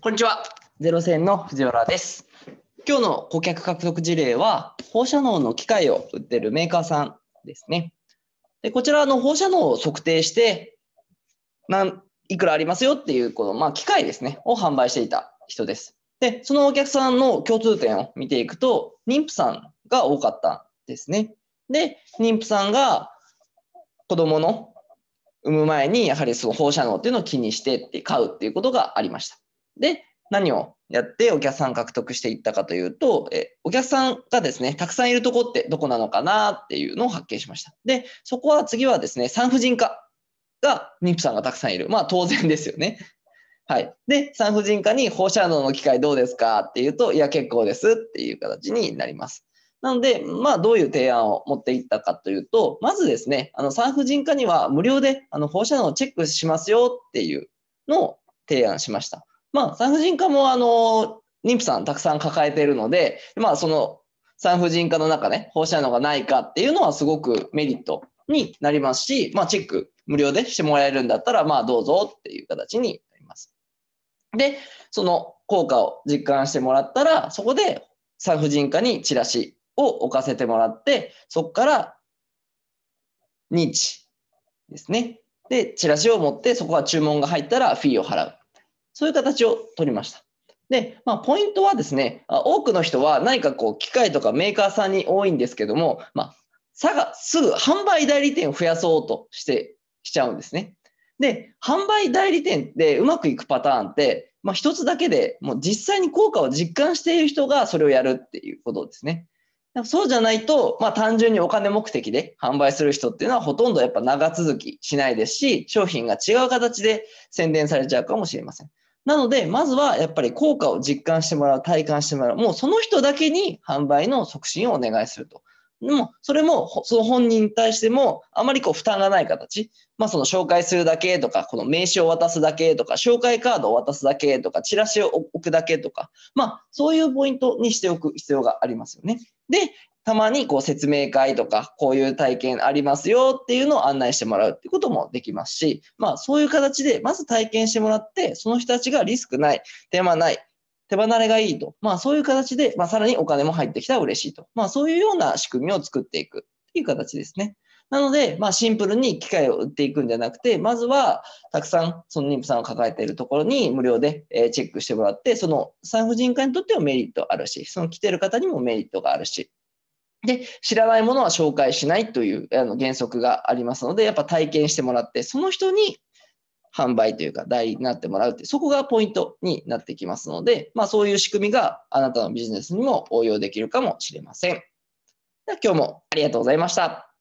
こんにちは。ゼロ戦の藤原です。今日の顧客獲得事例は、放射能の機械を売っているメーカーさんですね。でこちらの放射能を測定して、いくらありますよっていう機械ですね、を販売していた人です。で、そのお客さんの共通点を見ていくと、妊婦さんが多かったんですね。で、妊婦さんが子供の産む前に、やはりその放射能っていうのを気にして買うっていうことがありました。で、何をやってお客さん獲得していったかというと、お客さんがですね、たくさんいるところってどこなのかなっていうのを発見しました。で、そこは次はですね、産婦人科が妊婦さんがたくさんいる。まあ当然ですよね。はい。で、産婦人科に放射能の機械どうですかっていうと、いや、結構ですっていう形になります。なので、どういう提案を持っていったかというと、まずですね、産婦人科には無料で放射能をチェックしますよっていうのを提案しました。産婦人科も妊婦さんたくさん抱えているので、その産婦人科の中ね、放射能がないかっていうのはすごくメリットになりますし、チェック無料でしてもらえるんだったら、どうぞっていう形になります。で、その効果を実感してもらったら、そこで産婦人科にチラシを置かせてもらって、そこから認知ですね。で、チラシを持って、そこは注文が入ったらフィーを払う。そういう形を取りました。で、ポイントはですね、多くの人は何か機械とかメーカーさんに多いんですけども、すぐ販売代理店を増やそうとしちゃうんですね。で、販売代理店でうまくいくパターンって、一つだけでもう実際に効果を実感している人がそれをやるっていうことですね。そうじゃないと、単純にお金目的で販売する人っていうのはほとんどやっぱ長続きしないですし、商品が違う形で宣伝されちゃうかもしれません。なので、まずはやっぱり効果を実感してもらう、体感してもらう、もうその人だけに販売の促進をお願いすると。でも、それもその本人に対してもあまり負担がない形。その紹介するだけとか、この名刺を渡すだけとか、紹介カードを渡すだけとか、チラシを置くだけとか、そういうポイントにしておく必要がありますよね。で、たまに説明会とか、こういう体験ありますよっていうのを案内してもらうっていうこともできますし、そういう形で、まず体験してもらって、その人たちがリスクない、手間ない、手離れがいいと。そういう形で、さらにお金も入ってきたら嬉しいと。そういうような仕組みを作っていくっていう形ですね。なので、シンプルに機械を売っていくんじゃなくて、まずはたくさんその妊婦さんを抱えているところに無料でチェックしてもらって、その産婦人科にとってはメリットあるし、その来ている方にもメリットがあるし、で、知らないものは紹介しないという原則がありますので、やっぱ体験してもらって、その人に販売というか代理になってもらうって、そこがポイントになってきますので、そういう仕組みがあなたのビジネスにも応用できるかもしれません。では今日もありがとうございました。